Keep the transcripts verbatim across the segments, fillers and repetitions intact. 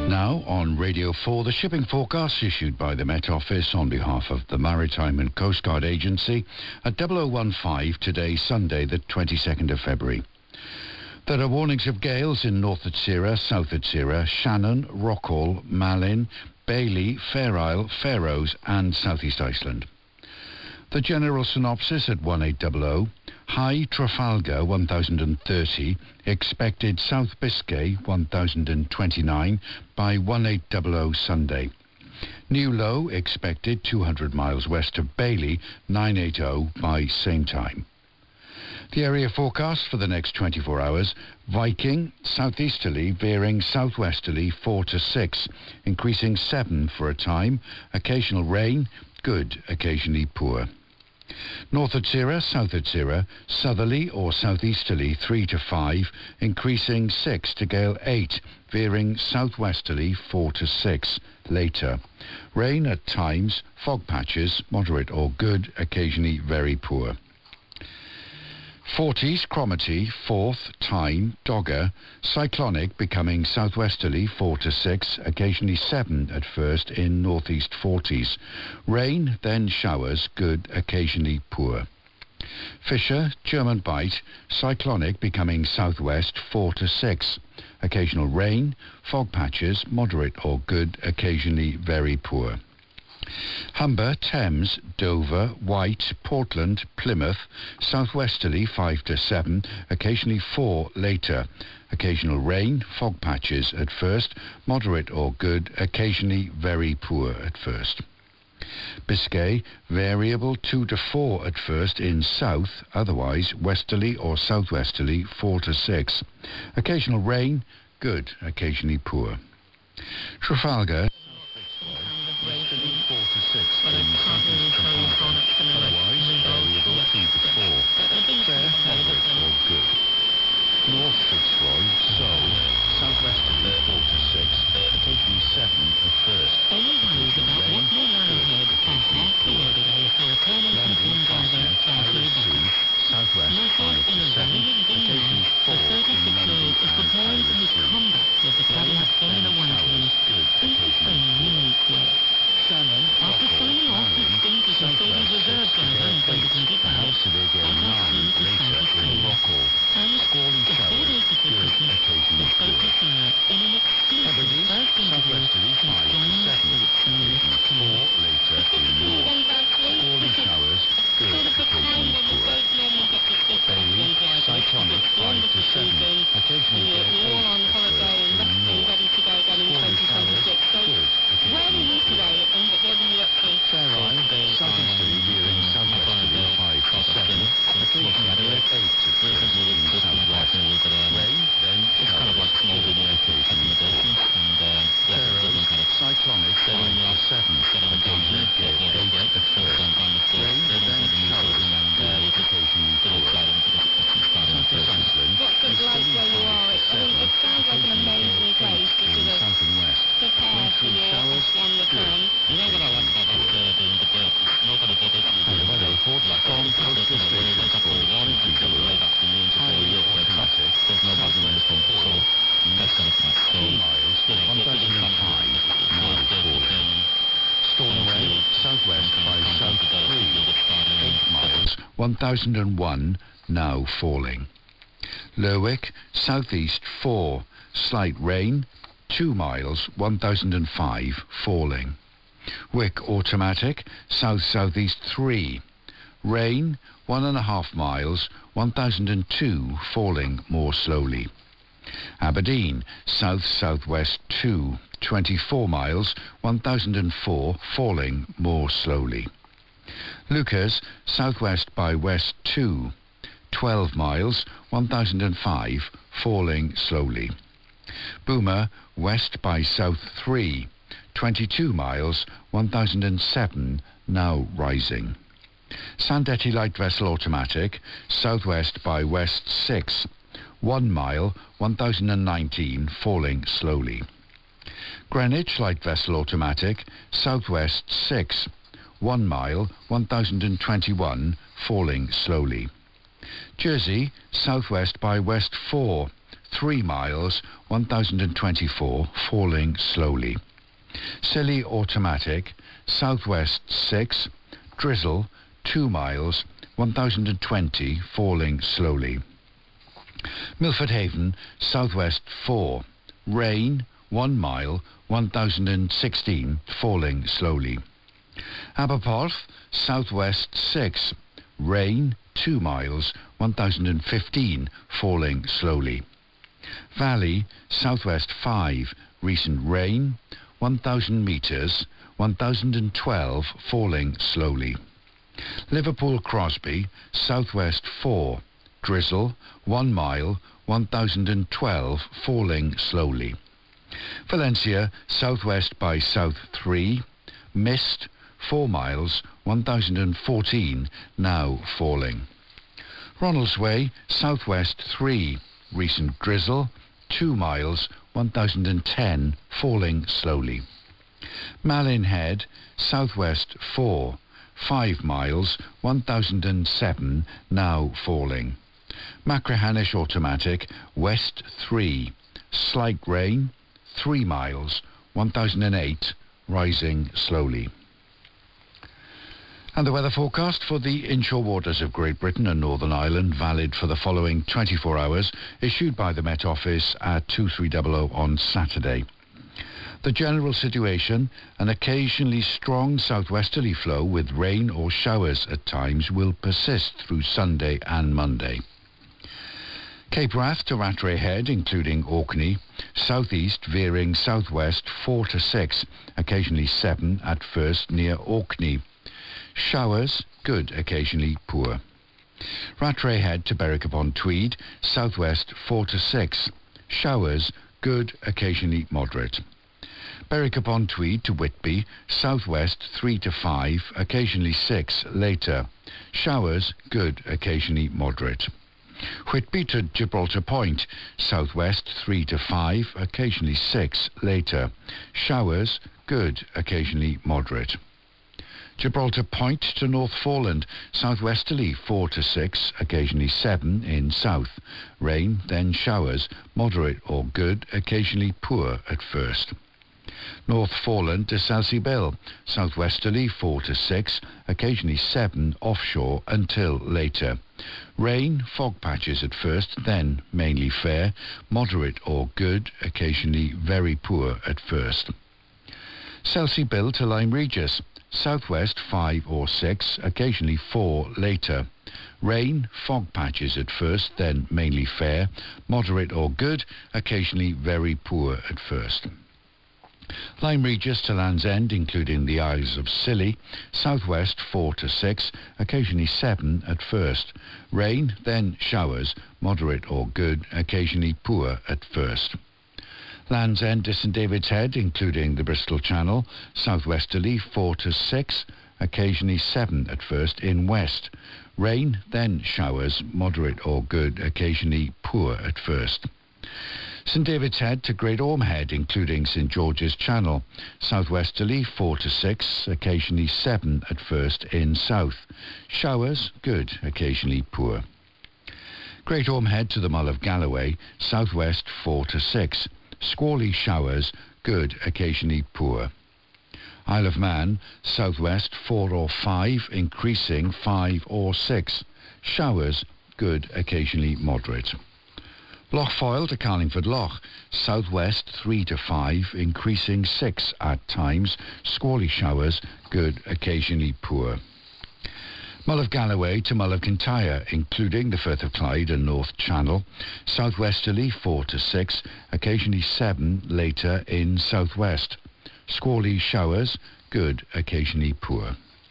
Now on Radio four, the shipping forecast issued by the Met Office on behalf of the Maritime and Coast Guard Agency at double oh one five today, Sunday, the twenty-second of February. There are warnings of gales in North Atsira, South Atsira, Shannon, Rockall, Malin, Bailey, Fair Isle, Faroes and South East Iceland. The general synopsis at eighteen hundred. High Trafalgar one thousand thirty, expected South Biscay one thousand twenty-nine by eighteen hundred Sunday. New low expected two hundred miles west of Bailey, nine eighty by same time. The area forecast for the next twenty-four hours: Viking, southeasterly, veering southwesterly four to six, increasing seven for a time, occasional rain, good, occasionally poor. North Atsira, South Atsira, southerly or southeasterly three to five, increasing six to gale eight, veering southwesterly four to six, later. Rain at times, fog patches, moderate or good, occasionally very poor. Forties, Cromarty, fourth, Tyne, Dogger, cyclonic becoming southwesterly four to six, occasionally seven at first in northeast forties. Rain, then showers, good, occasionally poor. Fisher, German Bight, cyclonic becoming southwest four to six, occasional rain, fog patches, moderate or good, occasionally very poor. Humber, Thames, Dover, White, Portland, Plymouth, southwesterly five to seven, occasionally four later. Occasional rain, fog patches at first, moderate or good, occasionally very poor at first. Biscay, variable two to four at first in south, otherwise westerly or southwesterly four to six. Occasional rain, good, occasionally poor. Trafalgar, four to six in southeast Trafalgar, otherwise variable two to four. Fair, moderate or good. North Fitzroy, Seoul, southwesterly four to six, occasionally seven at first. Occasional rain, good, occasionally poor. London, Fastnet, Isle Sea, southwest five to seven, occasionally four in London and Isle Sea. Rain, then showers, good, occasionally poor. Shannon, Rockall, Malin, southwest six to gale eight, perhaps severe gale nine later in Rockall. Squally showers, good, occasionally poor. Aberdeen, southwesterly five to seven, occasionally four later in north. Squally showers, good, occasionally poor. Bailey, cyclonic five to seven, occasionally gale eight at first in north. Squally showers, good, occasionally poor. Fair Isle, southeasterly veering southwesterly five to seven, occasionally gale eight at first in southwest. Rain, then showers, good, occasionally poor. Faroes, cyclonic five to seven, occasionally gale eight at first. Rain, then showers, good, occasionally poor. South East Iceland, easterly five to seven, occasionally gale eight in south and west. Wind through showers, good. And the weather report from Coastal Stations for twenty-four. Highly automatic, southwest from four, two miles, one thousand five, now falling. Stornoway, southwest by south three, eight miles, one thousand one, now falling. Lerwick, southeast four, slight rain, two miles, one thousand five, falling. Wick automatic, south-southeast three. Rain, one and a half miles, one thousand two, falling more slowly. Aberdeen, south-southwest two, twenty-four miles, one thousand four, falling more slowly. Lucas, southwest by west two, twelve miles, one thousand five, falling slowly. Boomer, west by south three, twenty-two miles, one thousand seven, now rising. Sandetti light vessel automatic, southwest by west six, one mile, one thousand nineteen, falling slowly. Greenwich light vessel automatic, southwest six, one mile, one thousand twenty-one, falling slowly. Jersey, southwest by west four, three miles, one thousand twenty-four, falling slowly. Scilly automatic, southwest six, drizzle, two miles, one thousand twenty, falling slowly. Milford Haven, southwest four, rain, one mile, one thousand sixteen, falling slowly. Aberporth, southwest six, rain, two miles, one thousand fifteen, falling slowly. Valley, southwest five, recent rain, one thousand metres, one thousand twelve, falling slowly. Liverpool Crosby, southwest four, drizzle, one mile, one thousand twelve, falling slowly. Valencia, southwest by south three, mist, four miles, one thousand fourteen, now falling. Ronaldsway, southwest three, recent drizzle, two miles, one thousand ten, falling slowly. Malin Head, southwest four, five miles, one thousand seven, now falling. Machrihanish automatic, west three, slight rain, three miles, one thousand eight, rising slowly. And the weather forecast for the inshore waters of Great Britain and Northern Ireland, valid for the following twenty-four hours, issued by the Met Office at two three hundred on Saturday. The general situation, an occasionally strong southwesterly flow with rain or showers at times, will persist through Sunday and Monday. Cape Wrath to Rattray Head, including Orkney, southeast veering southwest four to six, occasionally seven at first near Orkney. Showers, good, occasionally poor. Rattray Head to Berwick upon Tweed, southwest four to six. Showers, good, occasionally moderate. Berwick upon Tweed to Whitby, southwest three to five, occasionally six later. Showers, good, occasionally moderate. Whitby to Gibraltar Point, southwest three to five, occasionally six later. Showers, good, occasionally moderate. Gibraltar Point to North Foreland, southwesterly four to six, occasionally seven in south. Rain, then showers, moderate or good, occasionally poor at first. North Foreland to Selsey Bill, southwesterly four to six, occasionally seven offshore until later. Rain, fog patches at first, then mainly fair, moderate or good, occasionally very poor at first. Selsey Bill to Lyme Regis, southwest five or six, occasionally four later. Rain, fog patches at first, then mainly fair, moderate or good, occasionally very poor at first. Lyme Regis to Land's End, including the Isles of Scilly, southwest four to six, occasionally seven at first. Rain, then showers, moderate or good, occasionally poor at first. Land's End to St David's Head, including the Bristol Channel, southwesterly four to six, occasionally seven at first in west. Rain, then showers, moderate or good, occasionally poor at first. St David's Head to Great Orme Head, including St George's Channel, southwesterly four to six, occasionally seven at first in south. Showers, good, occasionally poor. Great Orme Head to the Mull of Galloway, southwest four to six. Squally showers, good, occasionally poor. Isle of Man, southwest four or five, increasing five or six. Showers, good, occasionally moderate. Lochfoyle to Carlingford Loch, southwest three to five, increasing six at times. Squally showers, good, occasionally poor. Mull of Galloway to Mull of Kintyre, including the Firth of Clyde and North Channel, southwesterly four to six, occasionally seven later in southwest. Squally showers, good, occasionally poor.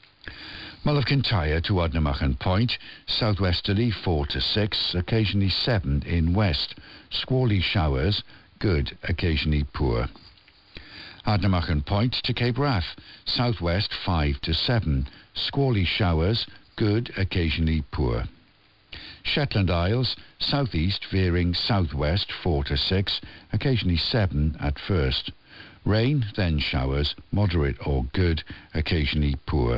Mull of Kintyre to Ardnamurchan Point, southwesterly four to six, occasionally seven in west. Squally showers, good, occasionally poor. Ardnamurchan Point to Cape Wrath, southwest five to seven. Squally showers, good, occasionally poor. Shetland Isles, southeast veering southwest four to six, occasionally seven at first. Rain, then showers, moderate or good, occasionally poor.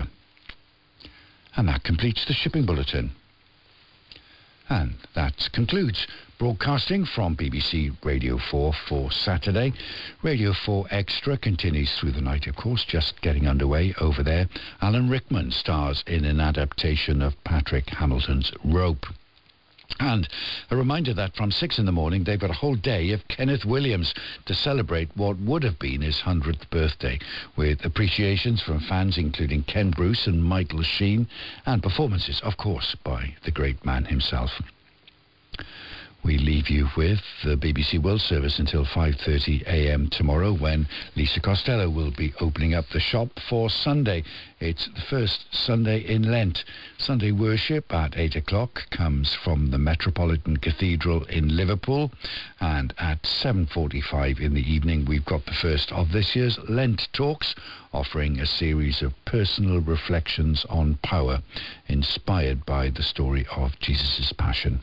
And that completes the shipping bulletin. And that concludes Broadcasting from B B C Radio four for Saturday. Radio four Extra continues through the night, of course, just getting underway over there. Alan Rickman stars in an adaptation of Patrick Hamilton's Rope. And a reminder that from six in the morning they've got a whole day of Kenneth Williams to celebrate what would have been his hundredth birthday, with appreciations from fans including Ken Bruce and Michael Sheen, and performances, of course, by the great man himself. We leave you with the B B C World Service until five thirty a m tomorrow, when Lisa Costello will be opening up the shop for Sunday. It's the first Sunday in Lent. Sunday worship at eight o'clock comes from the Metropolitan Cathedral in Liverpool, and at seven forty-five in the evening we've got the first of this year's Lent Talks, offering a series of personal reflections on power inspired by the story of Jesus' Passion.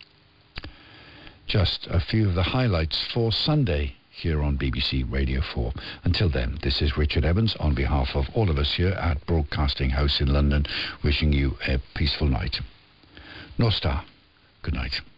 Just a few of the highlights for Sunday here on B B C Radio four. Until then, this is Richard Evans on behalf of all of us here at Broadcasting House in London, wishing you a peaceful night. North Star, good night.